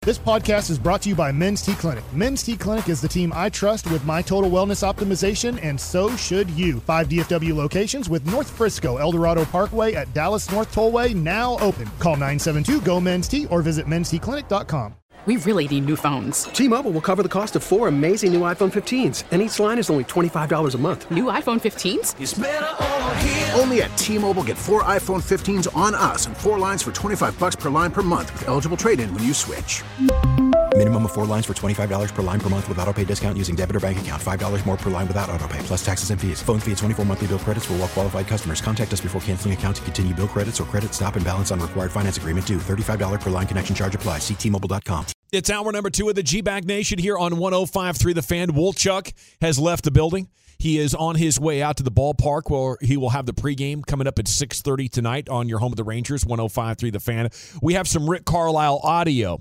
This podcast is brought to you by Men's T Clinic. Men's T Clinic is the team I trust with my total wellness optimization, and so should you. 5 DFW locations with North Frisco, Eldorado Parkway at Dallas North Tollway now open. Call 972-GO-MEN'S-T or visit mensteclinic.com. We really need new phones. T-Mobile will cover the cost of 4 amazing new iPhone 15s, and each line is only $25 a month. New iPhone 15s? It's better over here. Only at T-Mobile, get 4 iPhone 15s on us and 4 lines for $25 per line per month with eligible trade-in when you switch. Minimum of 4 lines for $25 per line per month with autopay discount using debit or bank account. $5 more per line without autopay, plus taxes and fees. Phone fee at 24 monthly bill credits for well-qualified customers. Contact us before canceling account to continue bill credits or credit stop and balance on required finance agreement due. $35 per line connection charge applies. See T-Mobile.com. It's hour number 2 of the G-Bag Nation here on 105.3 The Fan. Wolchuk has left the building. He is on his way out to the ballpark where he will have the pregame coming up at 6:30 tonight on your home of the Rangers, 105.3 The Fan. We have some Rick Carlisle audio,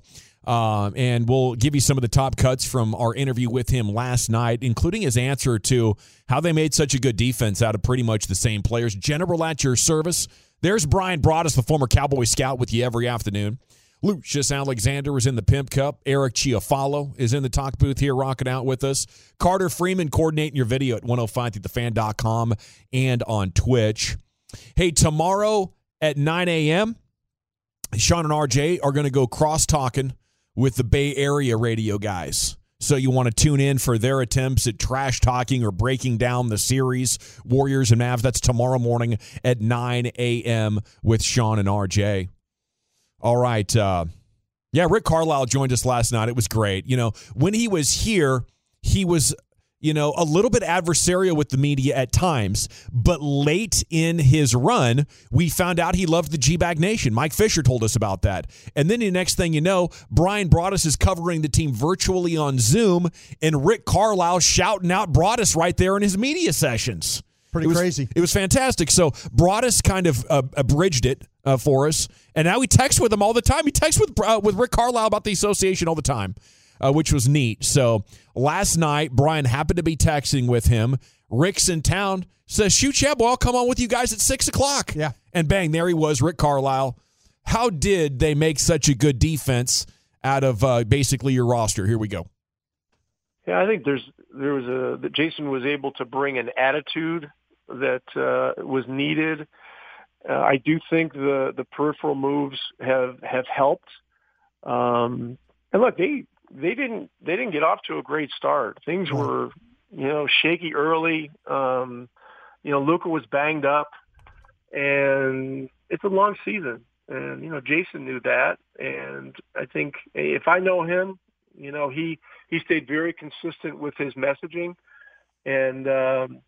and we'll give you some of the top cuts from our interview with him last night, including his answer to how they made such a good defense out of pretty much the same players. General at your service. There's Brian Broaddus, the former Cowboy scout, with you every afternoon. Lucius Alexander is in the Pimp Cup. Eric Chiafalo is in the talk booth here rocking out with us. Carter Freeman coordinating your video at 105thethefan.com and on Twitch. Hey, tomorrow at 9 a.m., Sean and RJ are going to go cross-talking with the Bay Area radio guys. So you want to tune in for their attempts at trash-talking or breaking down the series, Warriors and Mavs. That's tomorrow morning at 9 a.m. with Sean and RJ. All right. Rick Carlisle joined us last night. It was great. You know, when he was here, he was, a little bit adversarial with the media at times. But late in his run, we found out he loved the G-Bag Nation. Mike Fisher told us about that. And then the next thing you know, Brian Broaddus is covering the team virtually on Zoom, and Rick Carlisle shouting out Broaddus right there in his media sessions. Pretty crazy. It was fantastic. So Broaddus kind of abridged it for us, and now we text with him all the time. He texts with Rick Carlisle about the association all the time, which was neat. So last night, Brian happened to be texting with him. Rick's in town, says, shoot, Cheb, well, I'll come on with you guys at 6 o'clock. Yeah. And bang, there he was, Rick Carlisle. How did they make such a good defense out of basically your roster? Here we go. Yeah, I think that Jason was able to bring an attitude that was needed. I do think the peripheral moves have helped. And look, they didn't get off to a great start. Things were shaky early. Luka was banged up, and it's a long season. And Jason knew that. And I think if I know him, he stayed very consistent with his messaging, and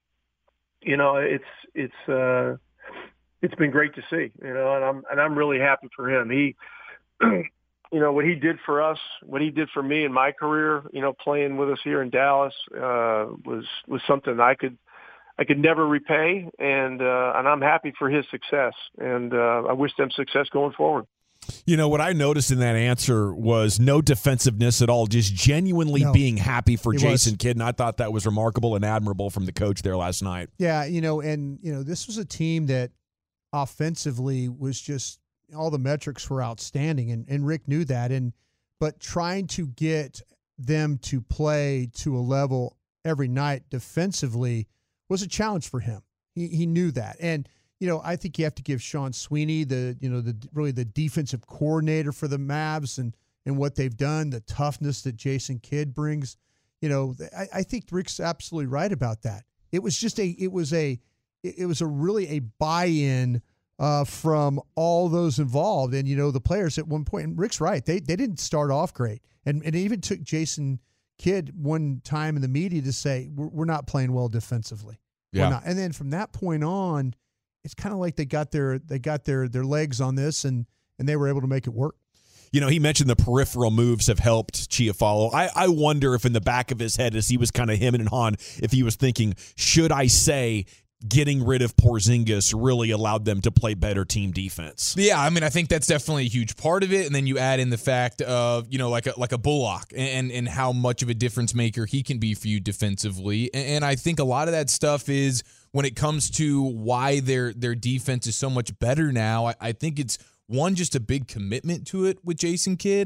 it's been great to see, and I'm really happy for him. He, what he did for us, what he did for me in my career, playing with us here in Dallas, was something I could never repay, and I'm happy for his success, and I wish them success going forward. What I noticed in that answer was no defensiveness at all, just genuinely being happy for Jason Kidd, and I thought that was remarkable and admirable from the coach there last night. Yeah, this was a team that offensively was just all the metrics were outstanding, and Rick knew that. But trying to get them to play to a level every night defensively was a challenge for him. He knew that, and I think you have to give Sean Sweeney the defensive coordinator for the Mavs and what they've done, the toughness that Jason Kidd brings. I think Rick's absolutely right about that. It was just it was really a buy-in from all those involved, and the players at one point. And Rick's right; they didn't start off great, and it even took Jason Kidd one time in the media to say we're not playing well defensively. Yeah, we're not. And then from that point on, it's kind of like they got their legs on this, and they were able to make it work. He mentioned the peripheral moves have helped Chiafalo. I wonder if in the back of his head, as he was kind of hemming and hawing, if he was thinking, should I say getting rid of Porzingis really allowed them to play better team defense? Yeah, I think that's definitely a huge part of it. And then you add in the fact of, like a Bullock and how much of a difference maker he can be for you defensively. And I think a lot of that stuff is when it comes to why their defense is so much better now. I think it's, one, just a big commitment to it with Jason Kidd.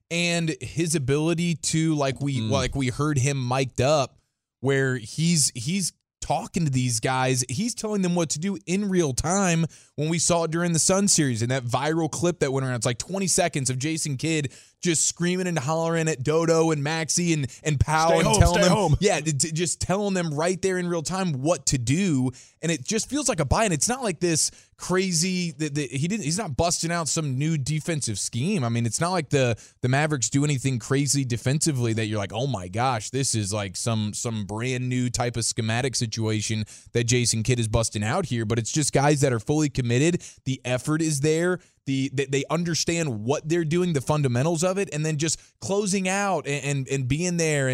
and his ability to like we heard him mic'd up where he's talking to these guys. He's telling them what to do in real time when we saw it during the Sun series and that viral clip that went around. It's like 20 seconds of Jason Kidd just screaming and hollering at Dodo and Maxey and Powell and telling them, yeah, just telling them right there in real time what to do. And it just feels like a buy-in. It's not like this crazy that he's not busting out some new defensive scheme. I mean, it's not like the Mavericks do anything crazy defensively that you're like, oh my gosh, this is like some brand new type of schematic situation that Jason Kidd is busting out here. But it's just guys that are fully committed. The effort is there. They understand what they're doing, the fundamentals of it, and then just closing out and being there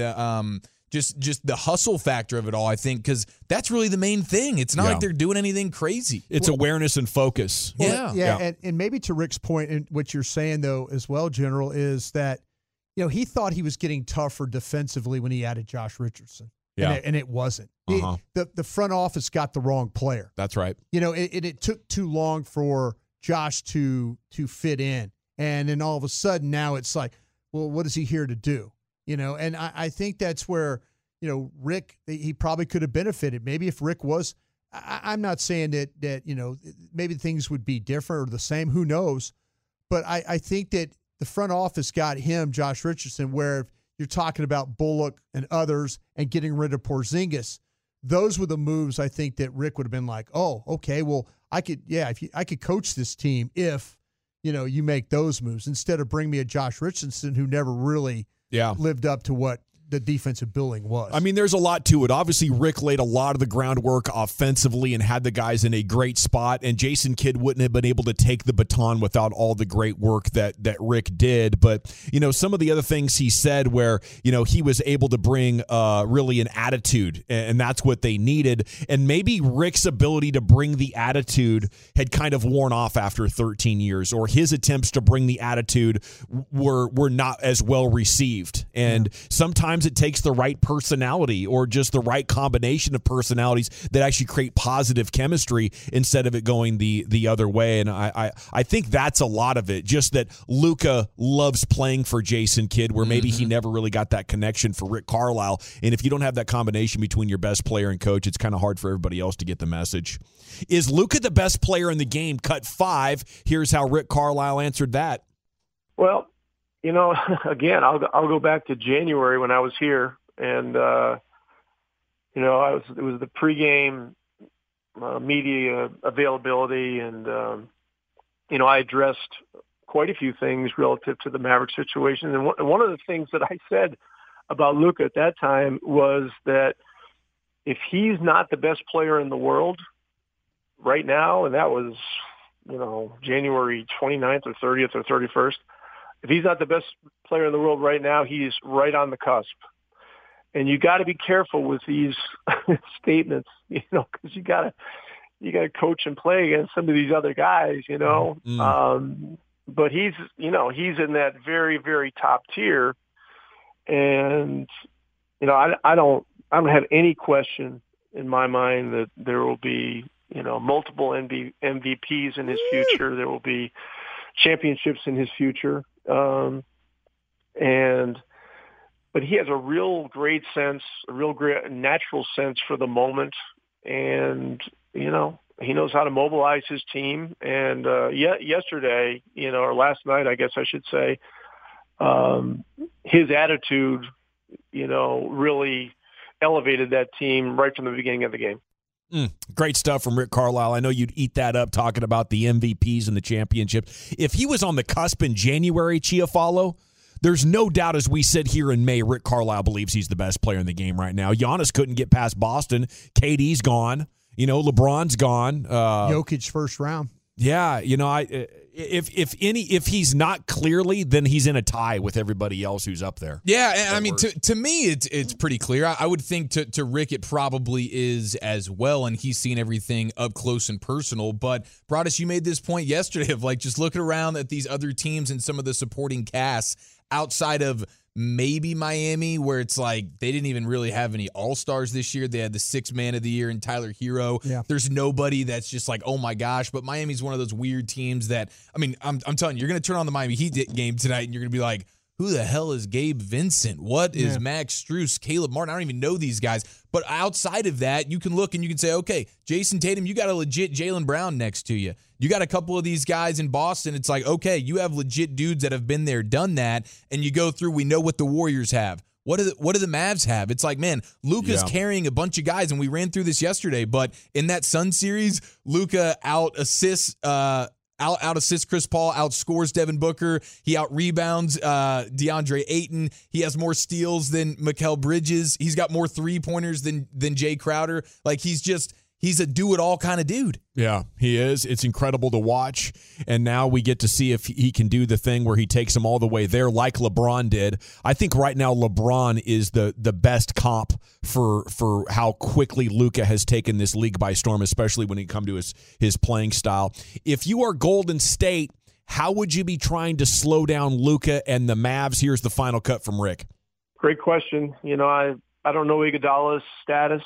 and just the hustle factor of it all, I think, because that's really the main thing. It's not like they're doing anything crazy. It's awareness and focus. Yeah. And maybe to Rick's point, and what you're saying, though, as well, General, is that, he thought he was getting tougher defensively when he added Josh Richardson. Yeah. And it wasn't. The front office got the wrong player. That's right. It took too long for Josh to fit in. And then all of a sudden now it's like, well, what is he here to do? And I think that's where, Rick, he probably could have benefited. Maybe if Rick was, I'm not saying that maybe things would be different or the same, who knows? But I think that the front office got him, Josh Richardson, where you're talking about Bullock and others and getting rid of Porzingis. Those were the moves I think that Rick would have been like, oh, okay, well, I could coach this team if, you make those moves instead of bring me a Josh Richardson who never really lived up to what the defensive building was. I mean, there's a lot to it. Obviously, Rick laid a lot of the groundwork offensively and had the guys in a great spot, and Jason Kidd wouldn't have been able to take the baton without all the great work that Rick did. But, some of the other things he said where, he was able to bring really an attitude, and that's what they needed. And maybe Rick's ability to bring the attitude had kind of worn off after 13 years, or his attempts to bring the attitude were not as well received. And sometimes it takes the right personality or just the right combination of personalities that actually create positive chemistry instead of it going the other way. And I think that's a lot of it. Just that Luka loves playing for Jason Kidd, where maybe he never really got that connection for Rick Carlisle. And if you don't have that combination between your best player and coach, it's kind of hard for everybody else to get the message. Is Luka the best player in the game? Cut 5. Here's how Rick Carlisle answered that. Well, again, I'll go back to January when I was here, and it was the pregame media availability, and I addressed quite a few things relative to the Maverick situation. And one of the things that I said about Luka at that time was that if he's not the best player in the world right now, and that was January 29th or 30th or 31st. If he's not the best player in the world right now, he's right on the cusp. And you got to be careful with these statements, because you got to coach and play against some of these other guys, But he's in that very, very top tier, and I don't have any question in my mind that there will be multiple MVPs in his future. There will be championships in his future. But he has a real great natural sense for the moment. And, he knows how to mobilize his team. And, yesterday, or last night, I guess I should say, his attitude, really elevated that team right from the beginning of the game. Great stuff from Rick Carlisle. I know you'd eat that up talking about the MVPs and the championship. If he was on the cusp in January, Chiafalo, there's no doubt as we sit here in May, Rick Carlisle believes he's the best player in the game right now. Giannis couldn't get past Boston. KD's gone. LeBron's gone. Jokic first round. Yeah, if he's not clearly, then he's in a tie with everybody else who's up there. Yeah, and I mean, to me, it's pretty clear. I would think to Rick it probably is as well, and he's seen everything up close and personal. But, Broadus, you made this point yesterday of just looking around at these other teams and some of the supporting casts outside of maybe Miami, where it's like they didn't even really have any all-stars this year. They had the sixth man of the year in Tyler Hero. Yeah. There's nobody that's just like, oh my gosh. But Miami's one of those weird teams that, I mean, I'm telling you, you're going to turn on the Miami Heat game tonight and you're going to be like, who the hell is Gabe Vincent? What is Max Strus, Caleb Martin? I don't even know these guys. But outside of that, you can look and you can say, okay, Jason Tatum, you got a legit Jaylen Brown next to you. You got a couple of these guys in Boston. It's like, okay, you have legit dudes that have been there, done that, and you go through, we know what the Warriors have. What do the Mavs have? It's like, man, Luka's carrying a bunch of guys, and we ran through this yesterday, but in that Sun series, Luka out-assists Chris Paul, outscores Devin Booker. He out-rebounds DeAndre Ayton. He has more steals than Mikal Bridges. He's got more three-pointers than Jay Crowder. Like, he's a do-it-all kind of dude. Yeah, he is. It's incredible to watch. And now we get to see if he can do the thing where he takes them all the way there like LeBron did. I think right now LeBron is the best comp for how quickly Luka has taken this league by storm, especially when it comes to his playing style. If you are Golden State, how would you be trying to slow down Luka and the Mavs? Here's the final cut from Rick. Great question. I don't know Iguodala's status.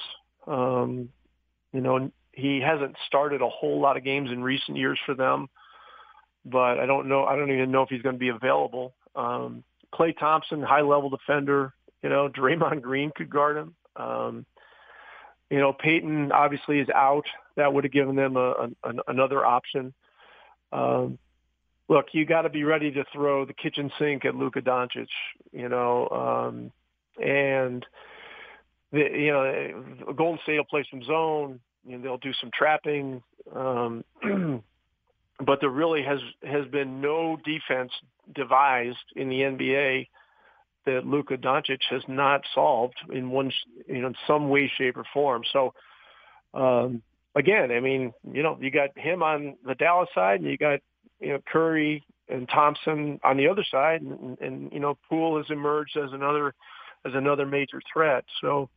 He hasn't started a whole lot of games in recent years for them, but I don't even know if he's going to be available. Klay Thompson, high-level defender. Draymond Green could guard him. Peyton obviously is out. That would have given them another option. Look, you got to be ready to throw the kitchen sink at Luka Doncic, and Golden State will play some zone. They'll do some trapping, but there really has been no defense devised in the NBA that Luka Doncic has not solved in some way, shape, or form. So, again, you got him on the Dallas side, and you got Curry and Thompson on the other side, and Poole has emerged as another major threat. So,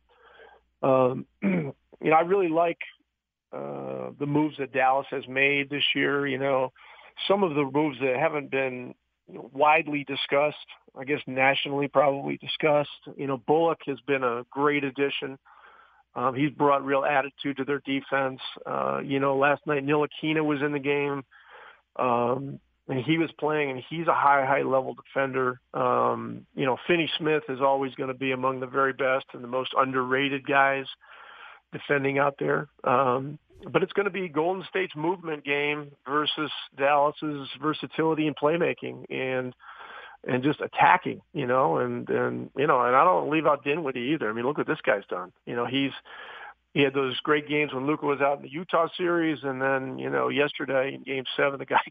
I really like the moves that Dallas has made this year. Some of the moves that haven't been widely discussed, I guess nationally probably discussed. Bullock has been a great addition. He's brought real attitude to their defense. Last night Ntilikina was in the game, and he was playing, and he's a high level defender. Finney Smith is always going to be among the very best and the most underrated guys defending out there. But it's going to be Golden State's movement game versus Dallas's versatility and playmaking and just attacking, and I don't leave out Dinwiddie either. Look what this guy's done. He had those great games when Luka was out in the Utah series, and then, yesterday in Game 7, the guy,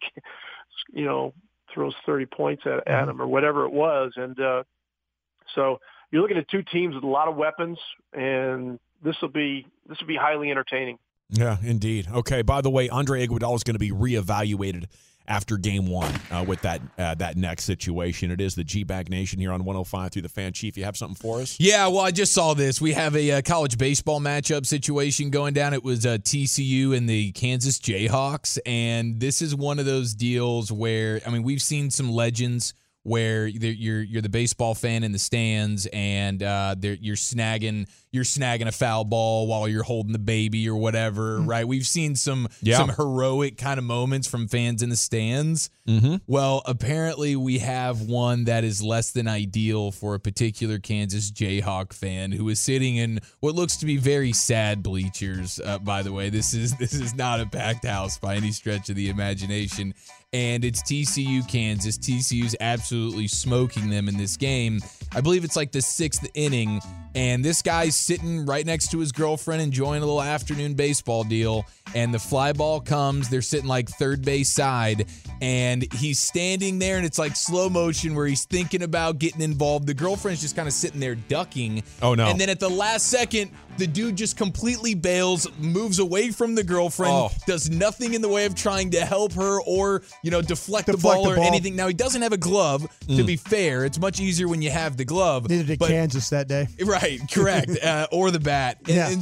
throws 30 points at him or whatever it was. And so you're looking at two teams with a lot of weapons, and this will be highly entertaining. Yeah, indeed. Okay, by the way, Andre Iguodala is going to be reevaluated after Game 1 with that next situation. It is the G-Bag Nation here on 105 through the Fan. Chief, you have something for us? Yeah, well, I just saw this. We have a college baseball matchup situation going down. It was TCU and the Kansas Jayhawks, and this is one of those deals where, we've seen some legends where you're the baseball fan in the stands, and you're snagging a foul ball while you're holding the baby or whatever, right? We've seen some heroic kind of moments from fans in the stands. Mm-hmm. Well, apparently we have one that is less than ideal for a particular Kansas Jayhawk fan who is sitting in what looks to be very sad bleachers. By the way, this is not a packed house by any stretch of the imagination. And it's TCU, Kansas. TCU's absolutely smoking them in this game. I believe it's like the 6th inning, and this guy's sitting right next to his girlfriend enjoying a little afternoon baseball deal, and the fly ball comes. They're sitting like third base side, and he's standing there, and it's like slow motion where he's thinking about getting involved. The girlfriend's just kind of sitting there ducking. Oh, no. And then at the last second, the dude just completely bails, moves away from the girlfriend, does nothing in the way of trying to help her or, deflect the ball or anything. Now, he doesn't have a glove, to be fair. It's much easier when you have the glove. Neither did Kansas that day. Right. Right, correct. Or the bat. And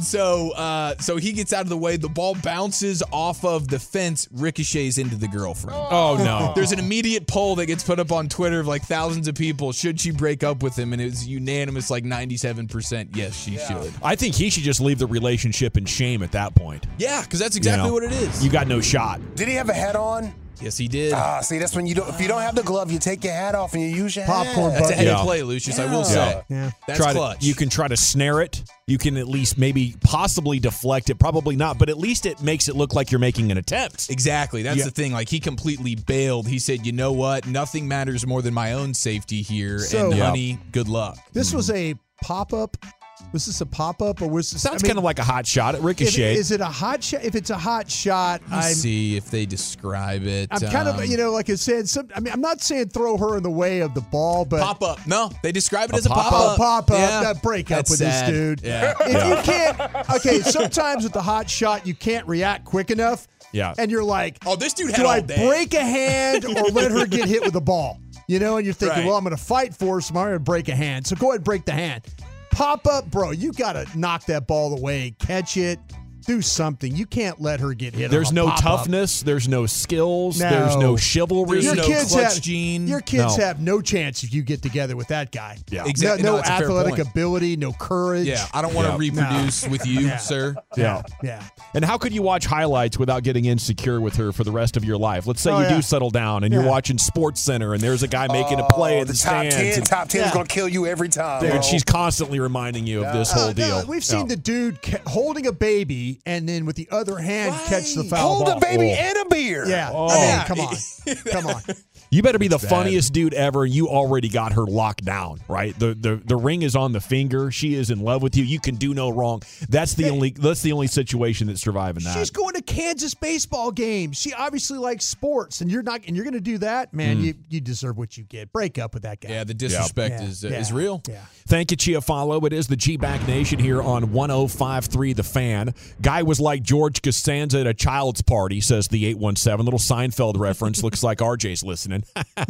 so he gets out of the way. The ball bounces off of the fence, ricochets into the girlfriend. Oh, no. There's an immediate poll that gets put up on Twitter of like thousands of people. Should she break up with him? And it was unanimous, like 97%. Yes, she should. I think he should just leave the relationship in shame at that point. Yeah, because that's exactly what it is. You got no shot. Did he have a hat on? Yes, he did. See, that's when you don't. If you don't have the glove, you take your hat off and you use your popcorn. hat. That's a heady play, Lucius. I will say. Yeah. That's clutch. You can try to snare it. You can at least maybe possibly deflect it. Probably not, but at least it makes it look like you're making an attempt. Exactly. That's the thing. Like, he completely bailed. He said, you know what? Nothing matters more than my own safety here. So, and honey, good luck. This was a pop-up. Was this a pop-up or was this? Sounds kind of like a hot shot at Ricochet. Is it a hot shot? If it's a hot shot, Let's see if they describe it. I'm kind of, like I said, I'm not saying throw her in the way of the ball, but pop up. No, they describe it as a pop-up. pop-up. Yeah. That break up with sad. this dude. Yeah. If you can't, okay, sometimes with the hot shot, you can't react quick enough. Yeah. And you're like, oh, this dude had do all I day. break a hand or let her get hit with the ball? And you're thinking, Right. well, I'm going to fight for her, so I'm going to break a hand. So go ahead and break the hand. Pop up, bro. You got to knock that ball away, catch it, do something. You can't let her get hit. There's on a no pop-up. toughness. There's no skills. No. There's no chivalry. There's no clutch have, gene. Your kids No. have no chance if you get together with that guy. Yeah. Exactly. No, No, it's a fair athletic point. ability, no courage. Yeah, I don't want to reproduce with you, sir. Yeah. Yeah. And how could you watch highlights without getting insecure with her for the rest of your life? Let's say you do settle down and you're watching Sports Center and there's a guy making a play in the stands. Top 10 is going to kill you every time. And she's constantly reminding you of this whole deal. We've seen the dude holding a baby and then with the other hand catch the foul Hold ball. a baby and a beer. Yeah. Oh. I mean, come on. Come on. You better be the funniest dude ever. You already got her locked down, right? The ring is on the finger. She is in love with you. You can do no wrong. That's the only situation that's surviving that. She's going to Kansas baseball games. She obviously likes sports, and you're going to do that, man. You deserve what you get. Break up with that guy. Yeah, the disrespect is real. Yeah. Thank you, Chiafalo. It is the G-Back Nation here on 105.3 The Fan. Guy was like George Costanza at a child's party, says the 817. Little Seinfeld reference. Looks like RJ's listening.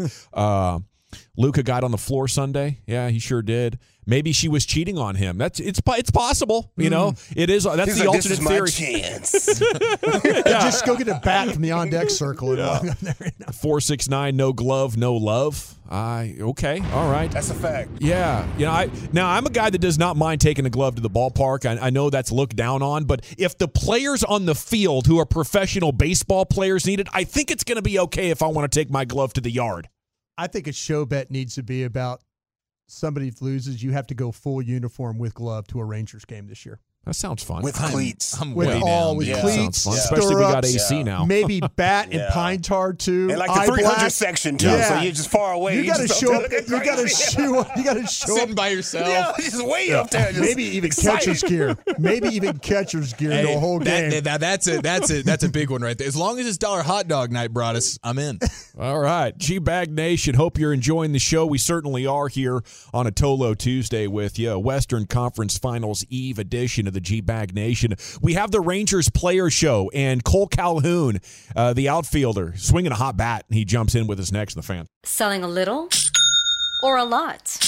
Luka got on the floor Sunday. Yeah, he sure did. Maybe she was cheating on him. It's possible. It is. That's He's the like, alternate this is theory. my chance. Just go get a bat from the on deck circle. And 469, no glove, no love. Okay, all right. That's a fact. Yeah, I'm a guy that does not mind taking a glove to the ballpark. I know that's looked down on, but if the players on the field who are professional baseball players need it, I think it's going to be okay if I want to take my glove to the yard. I think a show bet needs to be about somebody loses, you have to go full uniform with glove to a Rangers game this year. That sounds fun. With cleats. I'm With way all down, with dude. cleats, Sounds fun. Especially we got stirrups, AC now. Maybe bat and pine tar too. And like the eye 300 black. section too, Yeah. so you're just far away. You got to just show up up. there You got to show up. You got to show Sitting up. by yourself. Yeah, just way up there. Just Maybe even excited. catcher's gear. Maybe even catcher's gear Hey, the whole game. that's a big one right there. As long as it's $1 hot dog night brought us, I'm in. All right, G-Bag Nation, hope you're enjoying the show. We certainly are here on a Tolo Tuesday with you, Western Conference Finals Eve edition of the G-Bag Nation. We have the Rangers player show, and Cole Calhoun, the outfielder, swinging a hot bat, and he jumps in with us next in the Fan. Selling a little or a lot?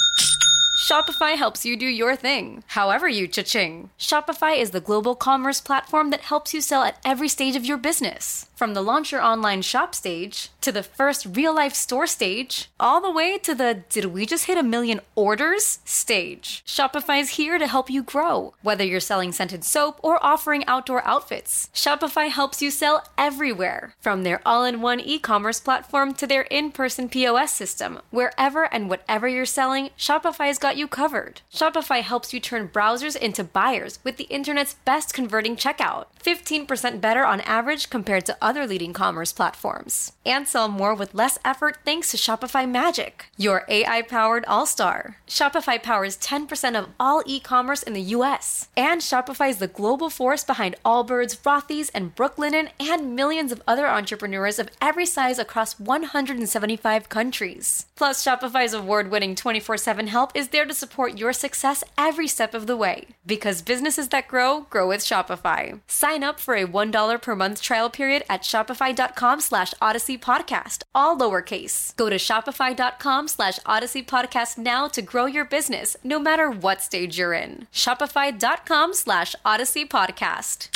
Shopify helps you do your thing, however you cha-ching. Shopify is the global commerce platform that helps you sell at every stage of your business. From the launch your online shop stage, to the first real-life store stage, all the way to the did we just hit 1 million orders stage. Shopify's here to help you grow. Whether you're selling scented soap or offering outdoor outfits, Shopify helps you sell everywhere. From their all-in-one e-commerce platform to their in-person POS system. Wherever and whatever you're selling, Shopify's got you covered. Shopify helps you turn browsers into buyers with the internet's best converting checkout. 15% better on average compared to other leading commerce platforms. And sell more with less effort thanks to Shopify Magic, your AI-powered all-star. Shopify powers 10% of all e-commerce in the U.S. And Shopify is the global force behind Allbirds, Rothy's, and Brooklinen, and millions of other entrepreneurs of every size across 175 countries. Plus, Shopify's award-winning 24/7 help is there there to support your success every step of the way. Because businesses that grow, grow with Shopify. Sign up for a $1 per month trial period at shopify.com/Odyssey Podcast, all lowercase. Go to shopify.com/Odyssey Podcast now to grow your business, no matter what stage you're in. Shopify.com/Odyssey Podcast.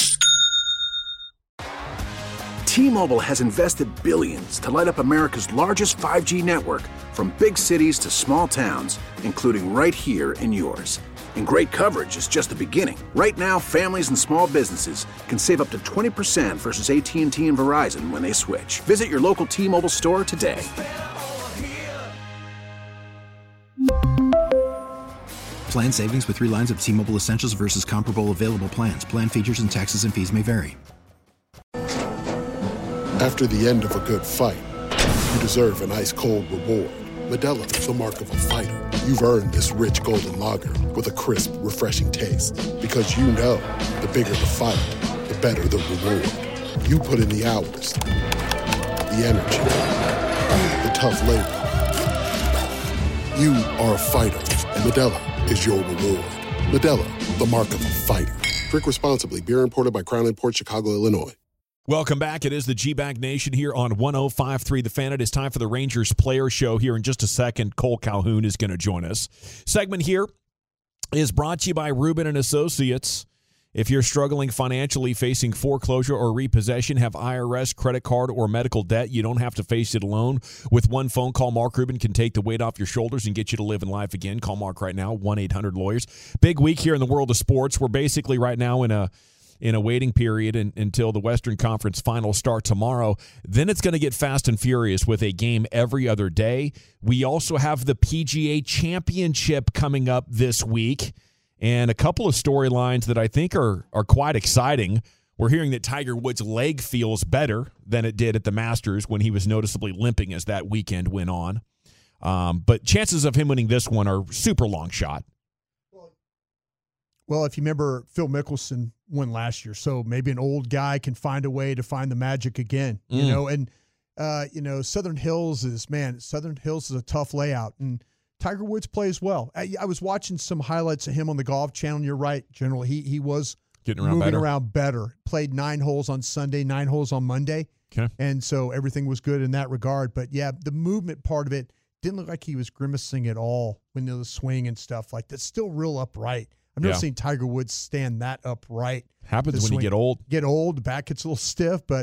T-Mobile has invested billions to light up America's largest 5G network, from big cities to small towns, including right here in yours. And great coverage is just the beginning. Right now, families and small businesses can save up to 20% versus AT&T and Verizon when they switch. Visit your local T-Mobile store today. Plan savings with 3 lines of T-Mobile Essentials versus comparable available plans. Plan features and taxes and fees may vary. After the end of a good fight, you deserve an ice-cold reward. Modelo, the mark of a fighter. You've earned this rich golden lager with a crisp, refreshing taste. Because you know, the bigger the fight, the better the reward. You put in the hours, the energy, the tough labor. You are a fighter, and Modelo is your reward. Modelo, the mark of a fighter. Drink responsibly. Beer imported by Crown Imports, Chicago, Illinois. Welcome back. It is the G-Bag Nation here on 105.3 The Fan. It is time for the Rangers Player Show here in just a second. Cole Calhoun is going to join us. Segment here is brought to you by Rubin & Associates. If you're struggling financially, facing foreclosure or repossession, have IRS, credit card, or medical debt, you don't have to face it alone. With one phone call, Mark Rubin can take the weight off your shoulders and get you to live in life again. Call Mark right now, 1-800-LAWYERS. Big week here in the world of sports. We're basically right now in a waiting period until the Western Conference Finals start tomorrow. Then it's going to get fast and furious with a game every other day. We also have the PGA Championship coming up this week, and a couple of storylines that I think are quite exciting. We're hearing that Tiger Woods' leg feels better than it did at the Masters when he was noticeably limping as that weekend went on. But chances of him winning this one are super long shot. Well, if you remember, Phil Mickelson won last year, so maybe an old guy can find a way to find the magic again, you know. And Southern Hills is a tough layout, and Tiger Woods plays well. I was watching some highlights of him on the Golf Channel, and you're right, General. He was moving around better. Played 9 holes on Sunday, 9 holes on Monday, and so everything was good in that regard. But yeah, the movement part of it didn't look like he was grimacing at all when the swing and stuff like that. Still real upright. I've never seen Tiger Woods stand that upright. Happens when you get old. The back gets a little stiff, but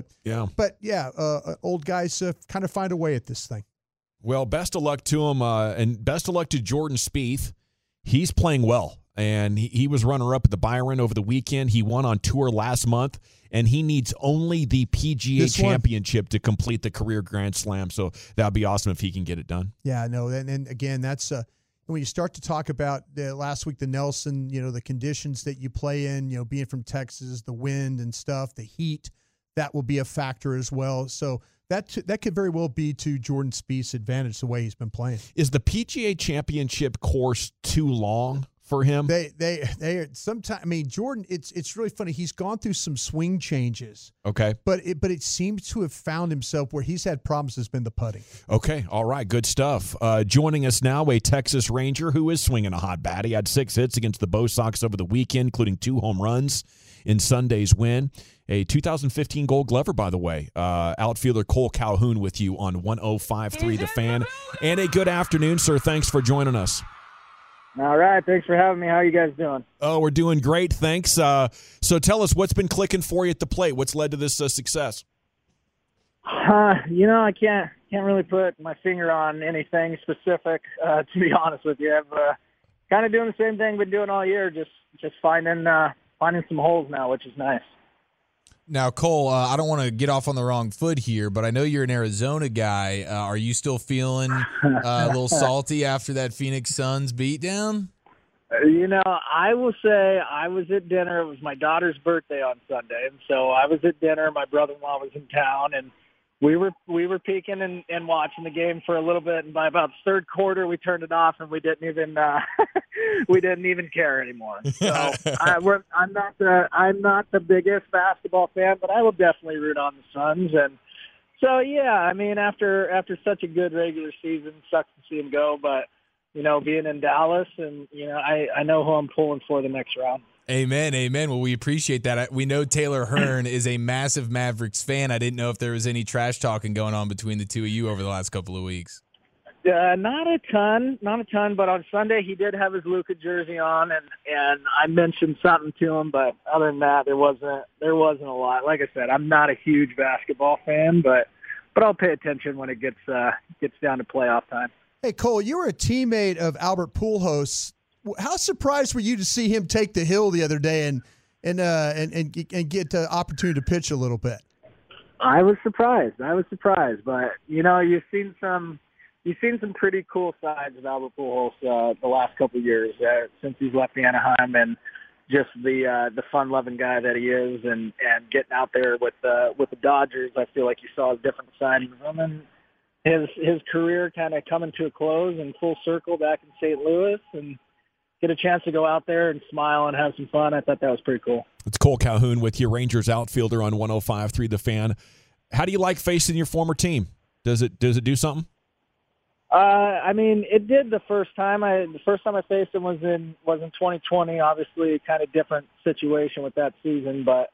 old guys kind of find a way at this thing. Well, best of luck to him, and best of luck to Jordan Spieth. He's playing well, and he was runner-up at the Byron over the weekend. He won on tour last month, and he needs only the PGA Championship to complete the career Grand Slam, so that would be awesome if he can get it done. Yeah, no, and again, that's when you start to talk about last week, the Nelson, the conditions that you play in, being from Texas, the wind and stuff, the heat, that will be a factor as well. So that could very well be to Jordan Spieth's advantage, the way he's been playing. Is the PGA Championship course too long for him? They sometimes. I mean, Jordan. It's really funny. He's gone through some swing changes. Okay, but it seems to have found himself where he's had problems. Has been the putting. Okay, all right, good stuff. Joining us now, a Texas Ranger who is swinging a hot bat. He had 6 hits against the Bo Sox over the weekend, including 2 home runs in Sunday's win. A 2015 Gold Glover, by the way. Outfielder Cole Calhoun with you on 105.3 The Fan. And a good afternoon, sir. Thanks for joining us. All right. Thanks for having me. How are you guys doing? Oh, we're doing great. Thanks. So tell us, what's been clicking for you at the plate? What's led to this success? I can't really put my finger on anything specific, to be honest with you. I've kind of doing the same thing we've been doing all year, just finding some holes now, which is nice. Now, Cole, I don't want to get off on the wrong foot here, but I know you're an Arizona guy. Are you still feeling a little salty after that Phoenix Suns beatdown? I will say I was at dinner. It was my daughter's birthday on Sunday, and so I was at dinner. My brother-in-law was in town, and we were peeking and watching the game for a little bit. And by about the third quarter, we turned it off, and we didn't even care anymore. So I'm not the biggest basketball fan, but I will definitely root on the Suns. And so yeah, I mean, after such a good regular season, sucks to see them go, but being in Dallas, and I know who I'm pulling for the next round. Amen, amen. Well, we appreciate that. We know Taylor Hearn is a massive Mavericks fan. I didn't know if there was any trash talking going on between the two of you over the last couple of weeks. Not a ton. But on Sunday he did have his Luka jersey on, and I mentioned something to him. But other than that, there wasn't a lot. Like I said, I'm not a huge basketball fan, but I'll pay attention when it gets down to playoff time. Hey Cole, you were a teammate of Albert Pujols. How surprised were you to see him take the hill the other day and get the opportunity to pitch a little bit? I was surprised, but you've seen some pretty cool sides of Albert Pujols the last couple of years since he's left the Anaheim, and just the fun-loving guy that he is, and getting out there with the Dodgers. I feel like you saw a different side of him, and his career kind of coming to a close and full circle back in St. Louis, and get a chance to go out there and smile and have some fun. I thought that was pretty cool. It's Cole Calhoun with you, Rangers outfielder on 105.3 The Fan. How do you like facing your former team? Does it do something? It did the first time. The first time I faced him was in 2020. Obviously, kind of different situation with that season, but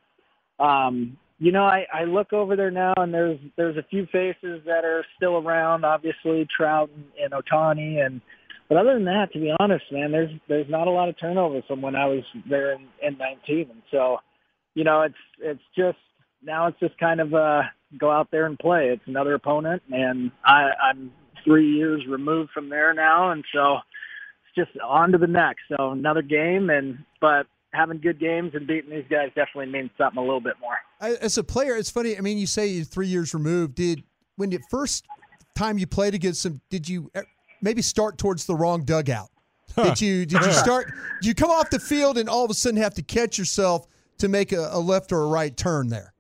I look over there now, and there's a few faces that are still around. Obviously, Trout and Ohtani, but other than that, to be honest, man, there's not a lot of turnover from when I was there in 19, and so it's just kind of go out there and play. It's another opponent, and I'm 3 years removed from there now, and so it's just on to the next. So another game, but having good games and beating these guys definitely means something a little bit more. As a player, it's funny. I mean, you say you're 3 years removed. When the first time you played against them, did you maybe start towards the wrong dugout? Did you come off the field and all of a sudden have to catch yourself to make a left or a right turn there?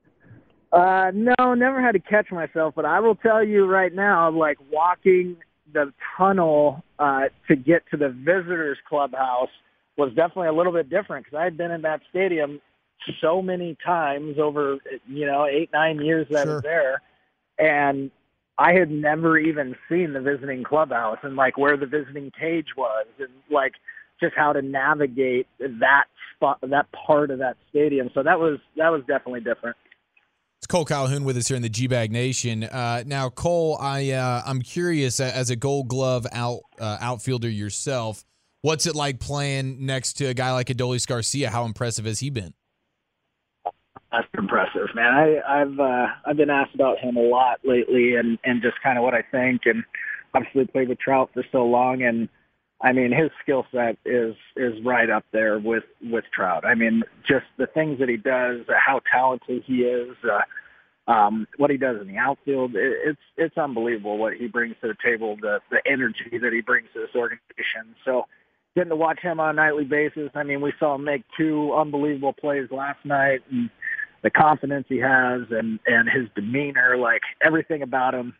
No, never had to catch myself, but I will tell you right now, like walking the tunnel to get to the visitors clubhouse was definitely a little bit different, because I had been in that stadium so many times over 8-9 years that I was there, and I had never even seen the visiting clubhouse and like where the visiting cage was, and like just how to navigate that spot, that part of that stadium. So that was definitely different. It's Cole Calhoun with us here in the G-Bag Nation. Now, Cole, I'm curious, as a Gold Glove outfielder yourself, what's it like playing next to a guy like Adolis Garcia? How impressive has he been? That's impressive, man. I've been asked about him a lot lately, and just kind of what I think, and obviously played with Trout for so long, and I mean his skill set is right up there with Trout. I mean, just the things that he does, how talented he is, what he does in the outfield, it's unbelievable what he brings to the table, the energy that he brings to this organization. So getting to watch him on a nightly basis, I mean, we saw him make 2 unbelievable plays last night, and the confidence he has and his demeanor, like everything about him,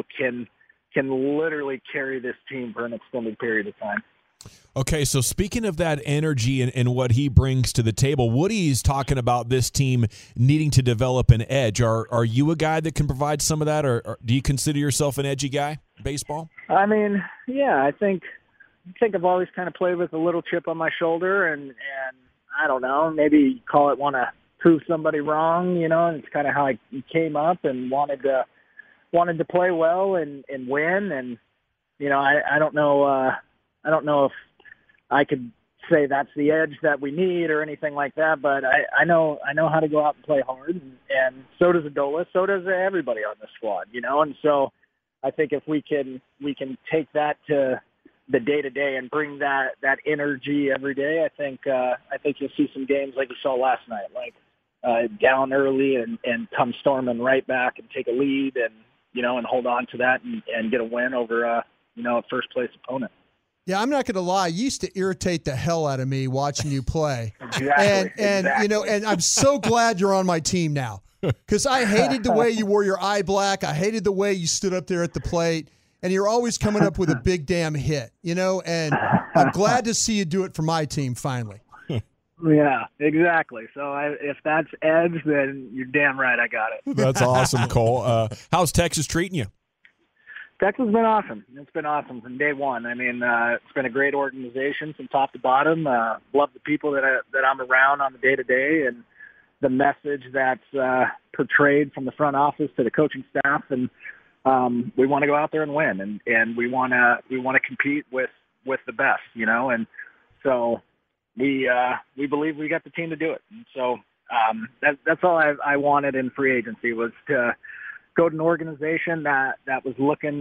can literally carry this team for an extended period of time. Okay, so speaking of that energy and what he brings to the table, Woody's talking about this team needing to develop an edge. Are you a guy that can provide some of that, or do you consider yourself an edgy guy in baseball? I mean, yeah, I think I've always kind of played with a little chip on my shoulder, and I don't know, maybe call it want to prove somebody wrong, and it's kind of how I came up and wanted to play well and win, and I don't know if I could say that's the edge that we need or anything like that, but I know how to go out and play hard, and so does Adolis, so does everybody on the squad, and so I think if we can take that to the day-to-day and bring that energy every day, I think you'll see some games like you saw last night, like down early and come storming right back and take a lead and hold on to that and get a win over a first-place opponent. Yeah, I'm not going to lie. You used to irritate the hell out of me watching you play. Exactly. And I'm so glad you're on my team now, because I hated the way you wore your eye black. I hated the way you stood up there at the plate, and you're always coming up with a big damn hit, and I'm glad to see you do it for my team finally. Yeah, exactly. So if that's edge, then you're damn right I got it. That's awesome, Cole. How's Texas treating you? Texas has been awesome. It's been awesome from day one. I mean, it's been a great organization from top to bottom. Love the people that I'm around on the day-to-day and the message that's portrayed from the front office to the coaching staff. And we want to go out there and win, and we want to compete with the best, you know. And so we believe we got the team to do it. And so that's all I wanted in free agency, was to go to an organization that was looking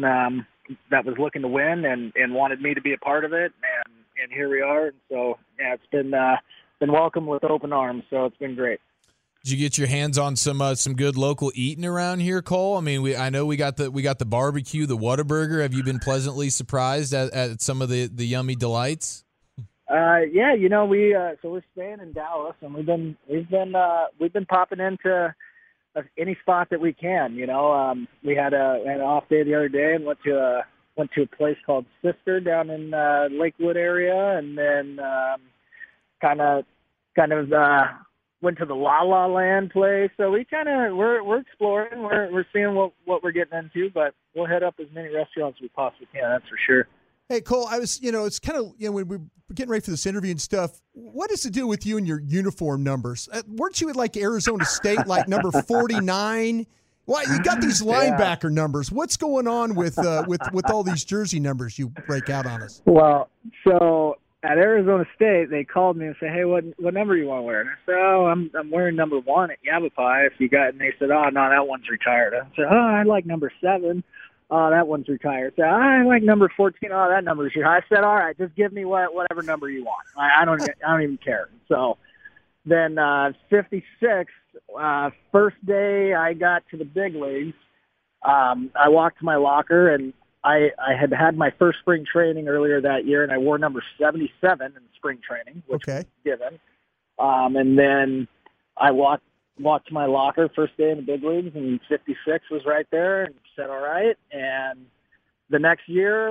to win and wanted me to be a part of it, and here we are. And so yeah, it's been welcomed with open arms. So it's been great. Did you get your hands on some good local eating around here, Cole? I mean, I know we got the barbecue, the Whataburger. Have you been pleasantly surprised at some of the yummy delights? Yeah, you know, so we're staying in Dallas, and we've been popping into any spot that we can. You know, we had an off day the other day and went to a place called Sister down in Lakewood area, and then kind of went to the La La Land place. So we're exploring. We're seeing what we're getting into, but we'll head up as many restaurants as we possibly can. That's for sure. Hey, Cole, it's kind of, when we were getting ready for this interview and stuff, what is the deal with you and your uniform numbers? Weren't you at like Arizona State, like number 49? Well, you got these linebacker numbers. What's going on with all these jersey numbers you break out on us? Well, so at Arizona State, they called me and said, "Hey, what number you want to wear?" And I said, "Oh, I'm wearing number 1 at Yavapai. If you got," and they said, "Oh, no, that one's retired." I said, "Oh, I like number 7. Oh, that one's retired." So I like number 14. Oh, that number's retired. I said, "All right, just give me whatever number you want. I don't even care." So then 56, first day I got to the big leagues, I walked to my locker, and I had my first spring training earlier that year, and I wore number 77 in spring training, which was given. And then I walked to my locker first day in the big leagues, and 56 was right there, and said, "All right." And the next year,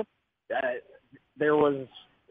wasn't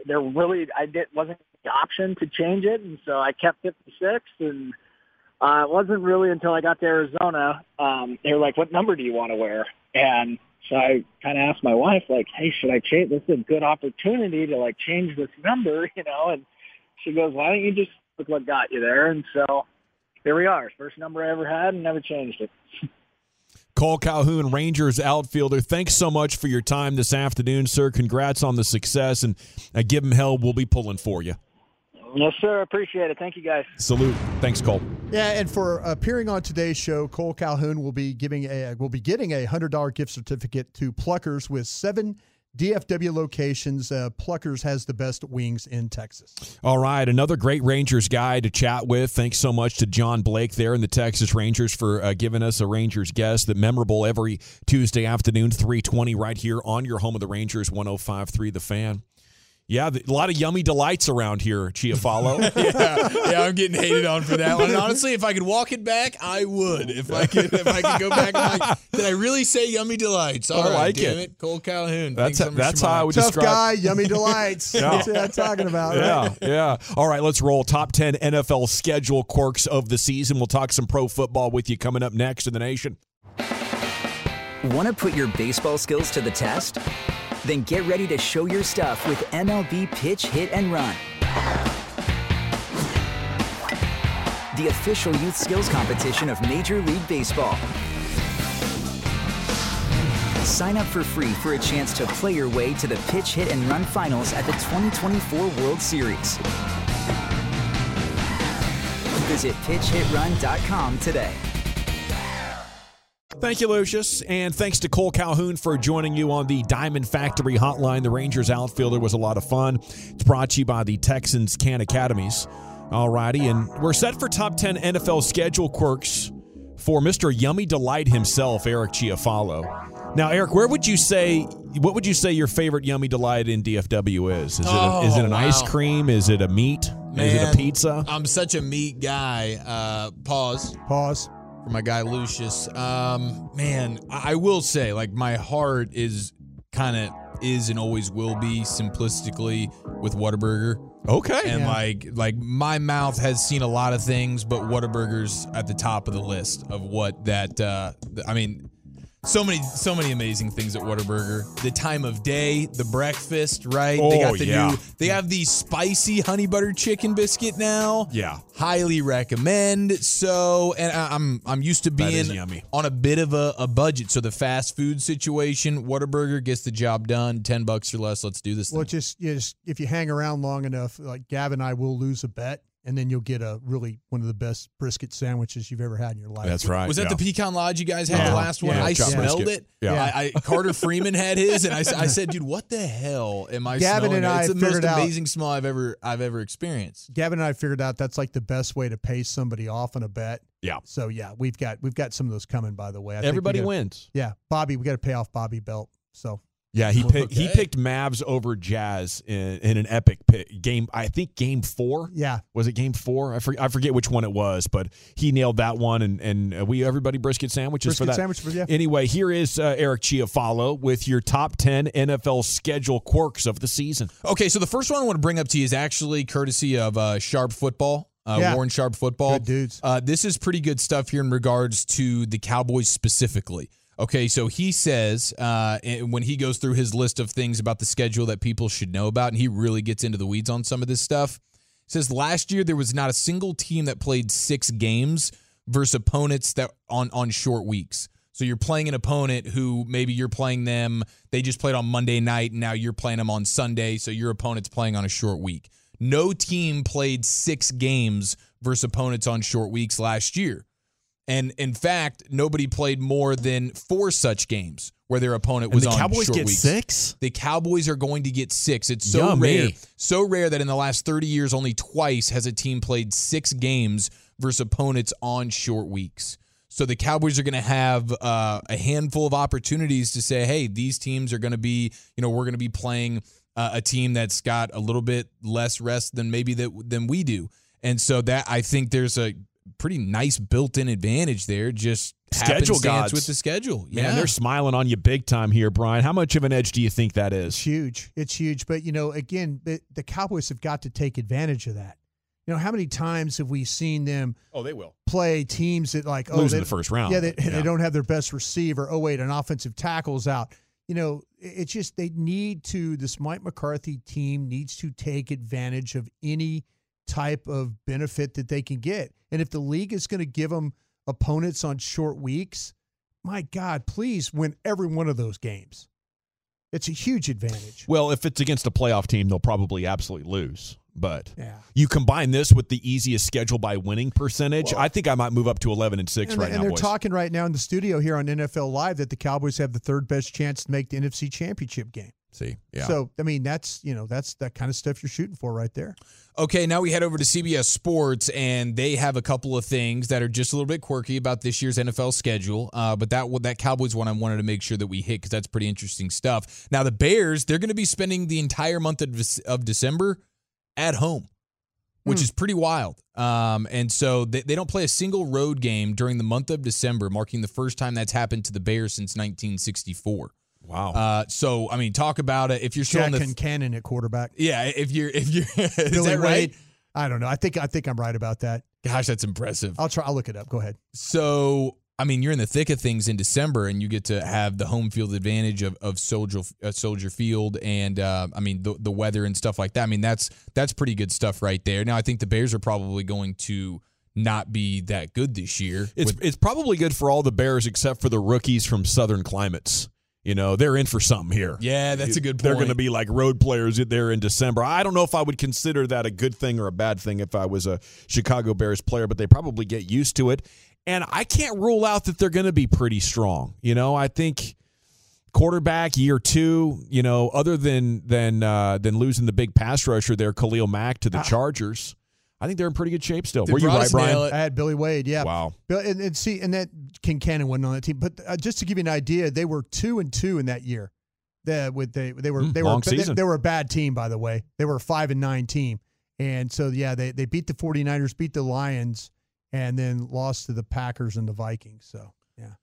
the option to change it, and so I kept 56. And it wasn't really until I got to Arizona, they were like, "What number do you want to wear?" And so I kind of asked my wife, like, "Hey, should I change? This is a good opportunity to like change this number, you know?" And she goes, "Why don't you just look what got you there?" And so here we are. First number I ever had and never changed it. Cole Calhoun, Rangers outfielder, thanks so much for your time this afternoon, sir. Congrats on the success, and give him hell. We'll be pulling for you. Yes, sir. Appreciate it. Thank you, guys. Salute. Thanks, Cole. Yeah, and for appearing on today's show, Cole Calhoun will be getting a $100 gift certificate to Pluckers with 7 DFW locations. Pluckers has the best wings in Texas. All right, another great Rangers guy to chat with. Thanks so much to John Blake there in the Texas Rangers for giving us a Rangers guest. That memorable every Tuesday afternoon, 3:20, right here on your home of the Rangers, 105.3 The Fan. Yeah, a lot of yummy delights around here, Chiafalo. yeah, I'm getting hated on for that one. And honestly, if I could walk it back, I would. If I could go back and like, did I really say yummy delights? All I right, like damn it. Cole Calhoun. That's how I would Tough describe. guy, yummy delights. Yeah. That's what I'm talking about. Right? Yeah. All right, let's roll. Top 10 NFL schedule quirks of the season. We'll talk some pro football with you coming up next in the nation. Want to put your baseball skills to the test? Then get ready to show your stuff with MLB Pitch, Hit, and Run. The official youth skills competition of Major League Baseball. Sign up for free for a chance to play your way to the Pitch, Hit, and Run finals at the 2024 World Series. Visit pitchhitrun.com today. Thank you, Lucius, and thanks to Cole Calhoun for joining you on the Diamond Factory Hotline. The Rangers outfielder was a lot of fun. It's brought to you by the Texans Can Academies. All righty, and we're set for top 10 NFL schedule quirks for Mr. Yummy Delight himself, Eric Chiafalo. Now, Eric, what would you say your favorite Yummy Delight in DFW is? Is it an ice cream? Is it a meat? Man, is it a pizza? I'm such a meat guy. Pause. For my guy Lucius. Man, I will say, like, my heart is and always will be simplistically with Whataburger. Okay. And like my mouth has seen a lot of things, but Whataburger's at the top of the list of what that So many amazing things at Whataburger. The time of day, the breakfast, right? Oh, they got the yeah. they have the spicy honey butter chicken biscuit now. Yeah. Highly recommend. So, and I'm used to That is being yummy. on a bit of a budget. So the fast food situation, Whataburger gets the job done. $10 or less. Let's do this Well, thing. just if you hang around long enough, like Gavin and I will lose a bet, and then you'll get one of the best brisket sandwiches you've ever had in your life. That's right. Was that the Pecan Lodge you guys had Yeah. the last one? Yeah. I Chopped smelled brisket. it. Yeah. Carter Freeman had his, and I said, dude, what the hell am I Gavin smelling? and I It's the most figured out- amazing smell I've ever experienced. Gavin and I figured out that's like the best way to pay somebody off on a bet. Yeah. So yeah, we've got some of those coming. By the way, I think Everybody we gotta- wins. Yeah, Bobby, we got to pay off Bobby Belt. So Yeah, he picked Mavs over Jazz in an epic game. I think game 4. Yeah, was it game 4? I forget which one it was, but he nailed that one. And everybody brisket sandwiches for that. Anyway, here is Eric Chiafalo with your top 10 NFL schedule quirks of the season. Okay, so the first one I want to bring up to you is actually courtesy of Sharp Football. Warren Sharp Football. Good dudes. This is pretty good stuff here in regards to the Cowboys specifically. Okay, so he says when he goes through his list of things about the schedule that people should know about, and he really gets into the weeds on some of this stuff, he says last year there was not a single team that played 6 games versus opponents that on short weeks. So you're playing an opponent who maybe you're playing them, they just played on Monday night, and now you're playing them on Sunday, so your opponent's playing on a short week. No team played 6 games versus opponents on short weeks last year. And in fact, nobody played more than 4 such games where their opponent was on short weeks. The Cowboys get 6? The Cowboys are going to get 6. It's so rare that in the last 30 years, only twice has a team played 6 games versus opponents on short weeks. So the Cowboys are going to have a handful of opportunities to say, hey, these teams are going to be, we're going to be playing a team that's got a little bit less rest than maybe than we do. And so that I think there's a pretty nice built-in advantage there, just schedule gods with the schedule. Man, they're smiling on you big time here, Brian. How much of an edge do you think that is? It's huge. But, again, the Cowboys have got to take advantage of that. How many times have we seen them they will play teams that lose in the first round? Yeah, they don't have their best receiver. Oh, wait, an offensive tackle's out. It's just this Mike McCarthy team needs to take advantage of any type of benefit that they can get. And if the league is going to give them opponents on short weeks, my God, please win every one of those games. It's a huge advantage. Well, if it's against a playoff team, they'll probably absolutely lose. But you combine this with the easiest schedule by winning percentage, I think I might move up to 11-6 right now, And they're boys. talking right now in the studio here on NFL Live that the Cowboys have the 3rd best chance to make the NFC Championship game. See, yeah. So, that's that kind of stuff you're shooting for right there. Okay, now we head over to CBS Sports, and they have a couple of things that are just a little bit quirky about this year's NFL schedule. But that Cowboys one I wanted to make sure that we hit because that's pretty interesting stuff. Now, the Bears, they're going to be spending the entire month of December at home, which is pretty wild. And so they don't play a single road game during the month of December, marking the first time that's happened to the Bears since 1964. Wow. So I mean, talk about it. If you're still Jack on Cannon at quarterback. Yeah. If you're is Billy that right? Wade, I don't know. I think I'm right about that. Gosh, that's impressive. I'll look it up. Go ahead. So I mean, you're in the thick of things in December, and you get to have the home field advantage of Soldier Field, and I mean the weather and stuff like that. I mean that's pretty good stuff right there. Now I think the Bears are probably going to not be that good this year. It's probably good for all the Bears except for the rookies from Southern climates. They're in for something here. Yeah, that's a good point. They're going to be like road players there in December. I don't know if I would consider that a good thing or a bad thing if I was a Chicago Bears player, but they probably get used to it. And I can't rule out that they're going to be pretty strong. I think quarterback year 2, other than losing the big pass rusher there, Khalil Mack to the Chargers, I think they're in pretty good shape still. Were you right, Brian? I had Billy Wade, yeah. Wow. And that Kincannon wasn't on that team. But just to give you an idea, they were 2-2 in that year. They were a bad team, by the way. They were a 5-9 team. And so they beat the 49ers, beat the Lions, and then lost to the Packers and the Vikings. So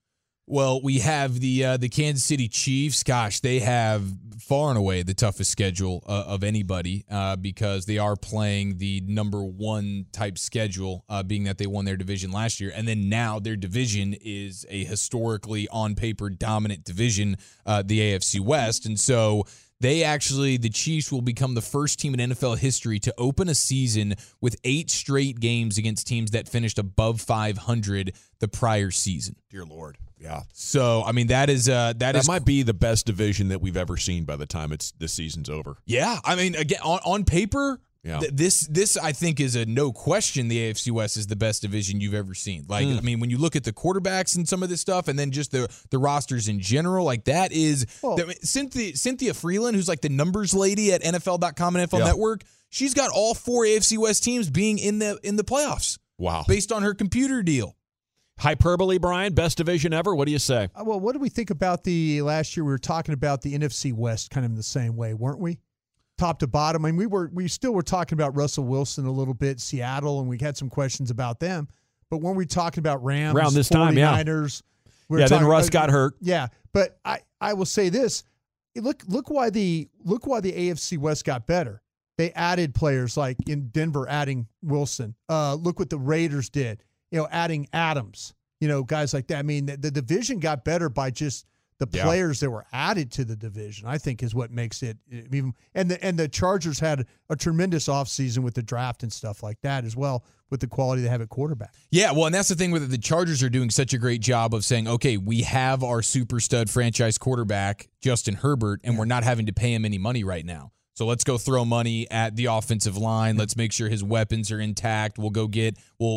Well, we have the Kansas City Chiefs. Gosh, they have far and away the toughest schedule of anybody because they are playing the number one type schedule, being that they won their division last year. And then now their division is a historically on paper dominant division, the AFC West. And so the Chiefs will become the first team in NFL history to open a season with 8 straight games against teams that finished above 500 the prior season. Dear Lord. Yeah. So, I mean, that might be the best division that we've ever seen by the time the season's over. Yeah. I mean, again, on paper, yeah. This I think is a no question. The AFC West is the best division you've ever seen. Like, I mean, when you look at the quarterbacks and some of this stuff, and then just the rosters in general, like that is Cynthia Freeland, who's like the numbers lady at NFL.com and NFL Network. She's got all 4 AFC West teams being in the playoffs. Wow, based on her computer deal. Hyperbole, Brian, best division ever. What do you say? Well, what do we think about the last year? We were talking about the NFC West kind of in the same way, weren't we? Top to bottom. I mean, we still were talking about Russell Wilson a little bit, Seattle, and we had some questions about them. But when we talking about Rams, around this 49ers, time, then Russ got hurt. Yeah, but I will say this: look why the AFC West got better. They added players like in Denver, adding Wilson. Look what the Raiders did. Adding Adams. Guys like that. I mean, the division got better by just the players that were added to the division, I think, is what makes it even. And the Chargers had a tremendous offseason with the draft and stuff like that as well, with the quality they have at quarterback. Yeah, well, and that's the thing with it. The Chargers are doing such a great job of saying, okay, we have our super stud franchise quarterback, Justin Herbert, and we're not having to pay him any money right now. So let's go throw money at the offensive line. Let's make sure his weapons are intact. We'll get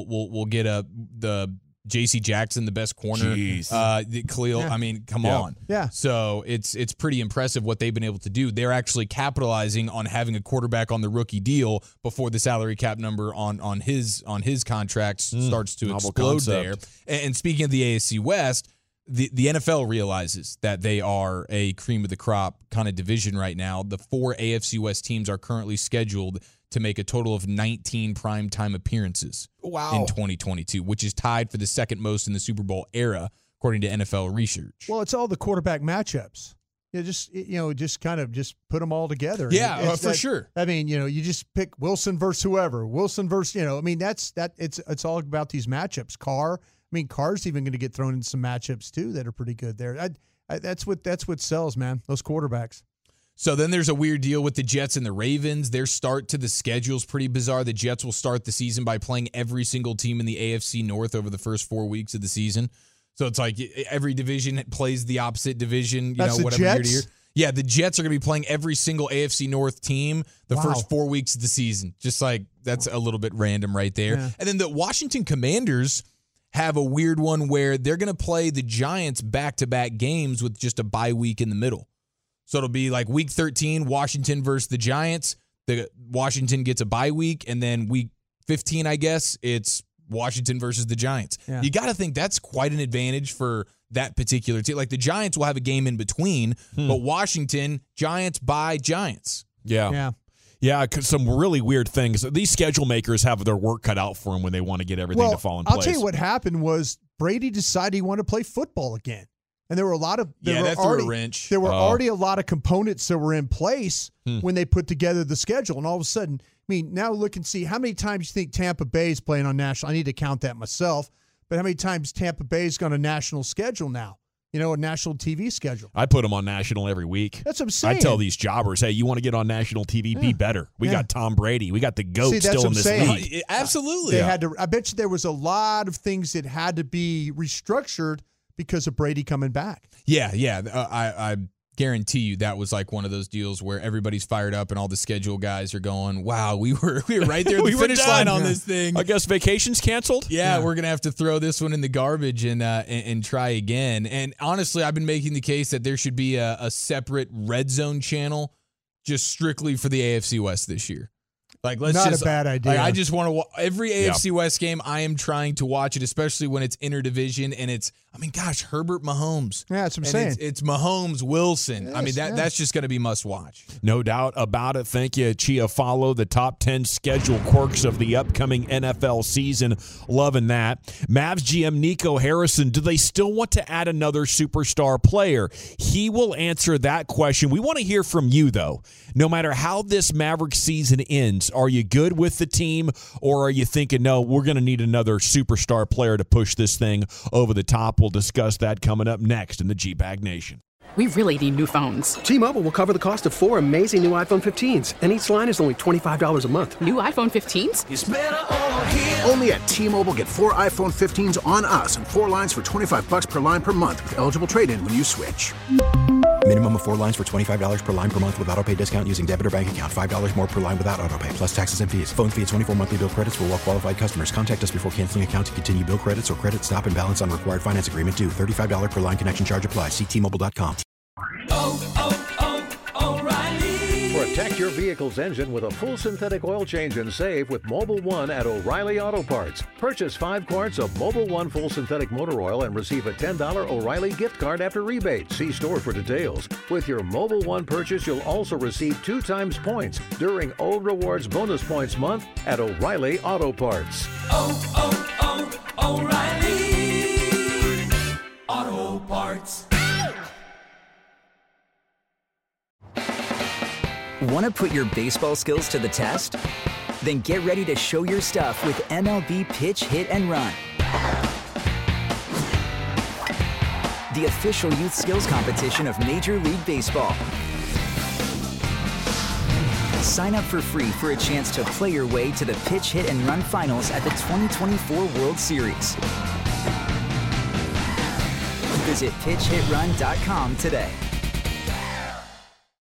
the J.C. Jackson, the best corner. Khalil. Yeah. I mean, come on. Yeah. So it's pretty impressive what they've been able to do. They're actually capitalizing on having a quarterback on the rookie deal before the salary cap number on his contract starts to explode there. And speaking of the AFC West, the NFL realizes that they are a cream of the crop kind of division right now. The 4 AFC West teams are currently scheduled to make a total of 19 primetime appearances in 2022, which is tied for the second most in the Super Bowl era, according to NFL research. Well, it's all the quarterback matchups. Just kind of put them all together. Yeah, for sure. I mean, you just pick Wilson versus whoever. Wilson versus, I mean, it's all about these matchups. Carr's even going to get thrown in some matchups too that are pretty good there. That's what sells, man. Those quarterbacks. So then there's a weird deal with the Jets and the Ravens. Their start to the schedule is pretty bizarre. The Jets will start the season by playing every single team in the AFC North over the first 4 weeks of the season. So it's like every division plays the opposite division, whatever year to year. Yeah, the Jets are going to be playing every single AFC North team the first 4 weeks of the season. Just like that's a little bit random right there. Yeah. And then the Washington Commanders have a weird one where they're going to play the Giants back-to-back games with just a bye week in the middle. So it'll be like week 13, Washington versus the Giants. The Washington gets a bye week, and then week 15, I guess, it's Washington versus the Giants. Yeah. You got to think that's quite an advantage for that particular team. Like the Giants will have a game in between, but Washington, Giants by Giants. Yeah. Yeah, some really weird things. These schedule makers have their work cut out for them when they want to get everything to fall in place. I'll tell you what happened was Brady decided he wanted to play football again. And there were a lot of that threw a wrench. There were already a lot of components that were in place when they put together the schedule. And all of a sudden, now look and see how many times you think Tampa Bay is playing on national. I need to count that myself. But how many times Tampa Bay's got a national schedule now? A national TV schedule. I put them on national every week. That's what I'm saying. I tell these jobbers, hey, you want to get on national TV, be better. We got Tom Brady. We got the GOAT still in this league. Absolutely. They had to. I bet you there was a lot of things that had to be restructured because of Brady coming back. Yeah. I guarantee you that was like one of those deals where everybody's fired up and all the schedule guys are going, wow, we were right there at the finish line on this thing. I guess vacation's canceled? Yeah, we're going to have to throw this one in the garbage and try again. And honestly, I've been making the case that there should be a separate red zone channel just strictly for the AFC West this year. Like, not a bad idea. I just want to every AFC West game. I am trying to watch it, especially when it's interdivision and I mean, gosh, Herbert Mahomes. Yeah, that's what I'm saying. It's Mahomes Wilson. Yes, I mean, that's just going to be must watch. No doubt about it. Thank you, Chia. Follow the top 10 schedule quirks of the upcoming NFL season. Loving that. Mavs GM Nico Harrison, do they still want to add another superstar player? He will answer that question. We want to hear from you, though. No matter how this Maverick season ends, are you good with the team, or are you thinking, no, we're going to need another superstar player to push this thing over the top? We'll discuss that coming up next in the G-Bag Nation. We really need new phones. T-Mobile will cover the cost of 4 amazing new iPhone 15s, and each line is only $25 a month. New iPhone 15s? It's better over here. Only at T-Mobile, get 4 iPhone 15s on us and 4 lines for $25 per line per month with eligible trade-in when you switch. Minimum of 4 lines for $25 per line per month with autopay discount using debit or bank account. $5 more per line without autopay, plus taxes and fees. Phone fee at 24 monthly bill credits for well-qualified customers. Contact us before canceling account to continue bill credits or credit stop and balance on required finance agreement due. $35 per line connection charge applies. See T-Mobile.com. O'Reilly. Protect your vehicle's engine with a full synthetic oil change and save with Mobil 1 at O'Reilly Auto Parts. Purchase 5 quarts of Mobil 1 full synthetic motor oil and receive a $10 O'Reilly gift card after rebate. See store for details. With your Mobil 1 purchase, you'll also receive 2 times points during O Rewards Bonus Points Month at O'Reilly Auto Parts. O'Reilly Auto Parts. Want to put your baseball skills to the test? Then get ready to show your stuff with MLB Pitch, Hit, and Run. The official youth skills competition of Major League Baseball. Sign up for free for a chance to play your way to the Pitch, Hit, and Run finals at the 2024 World Series. Visit PitchHitRun.com today.